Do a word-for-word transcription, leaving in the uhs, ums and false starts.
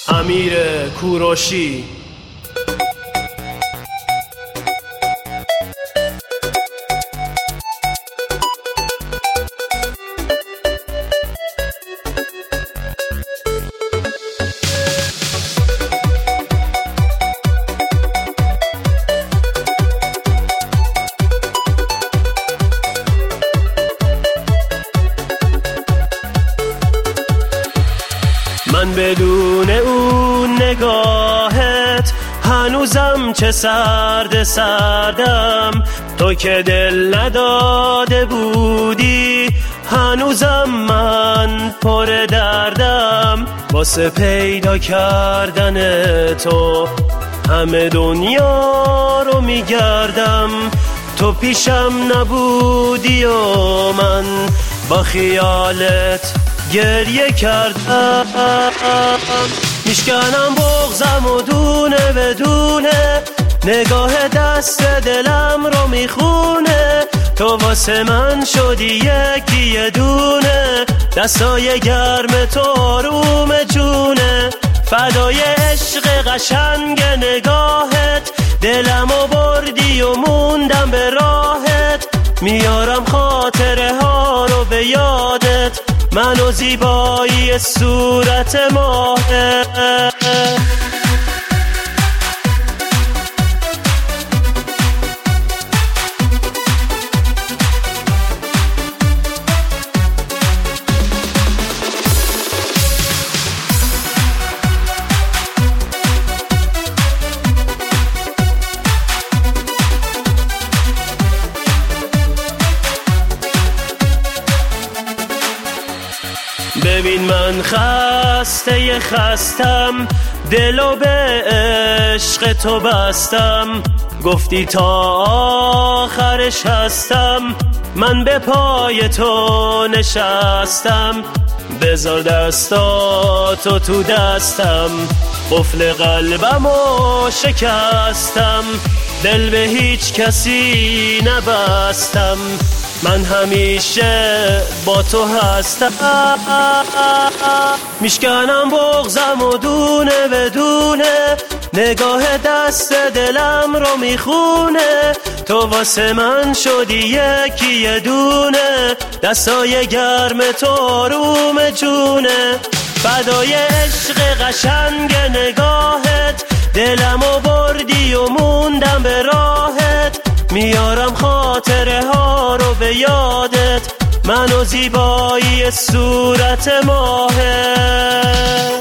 امیر کوروشی. من بدون اون نگاهت هنوزم چه سرد سردم، تو که دل نداده بودی هنوزم من پر دردم. واسه پیدا کردن تو همه دنیا رو میگردم، تو پیشم نبودی و من با خیالت گریه کردم. میشکنم بغضم و دونه بدونه، نگاه دست دلم رو میخونه. تو واسه من شدی یکی یه دونه، دستای گرم تو آروم جونه. فدای عشق قشنگ نگاهت، دلمو بردی و موندم به راهت. میارم خاطره ها رو به یادت، من و زیبایی صورت ماهت. ببین من خسته خستم، دلو به عشق تو بستم. گفتی تا آخرش هستم، من به پای تو نشستم. بذار دستاتو تو دستم، قفل قلبمو شکستم. دل به هیچ کسی نبستم، من همیشه با تو هستم. میشکنم بغضم و دونه بدونه، نگاه دست دلم رو میخونه. تو واسه من شدی یکی یه دونه، دستای گرم تو آروم جونه. فدای عشق قشنگ نگاهت، دلمو بردی و موندم به راهت. میارم خاطره ها رو به یادت، من و زیبایی صورت ماهت.